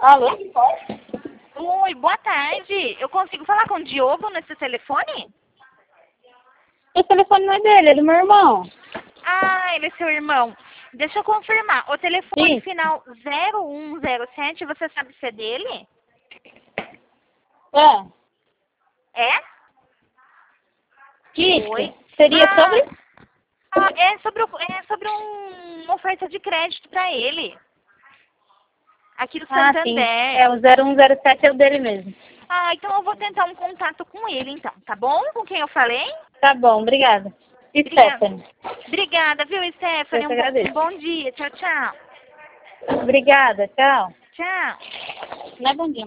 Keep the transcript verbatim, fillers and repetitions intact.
Alô? Oi, boa tarde. Eu consigo falar com o Diogo nesse telefone? Esse telefone não é dele, é do meu irmão. Ah, ele é seu irmão. Deixa eu confirmar. O telefone Sim. final zero um zero sete, você sabe se é dele? É. É? Que Oi. isso? Seria Ah, sobre? ah, é sobre, o- é sobre um- uma oferta de crédito para ele. Aqui do Ah, sim. Santander. É, o zero um zero sete é o dele mesmo. Ah, então eu vou tentar um contato com ele, então, tá bom? Com quem eu falei? Tá bom, obrigada. E Obrigada. Stephanie? Obrigada, viu, Eu Stephanie? te Um bom, um agradeço. bom dia. Tchau, tchau. Obrigada, tchau. Tchau. Não é bom dia.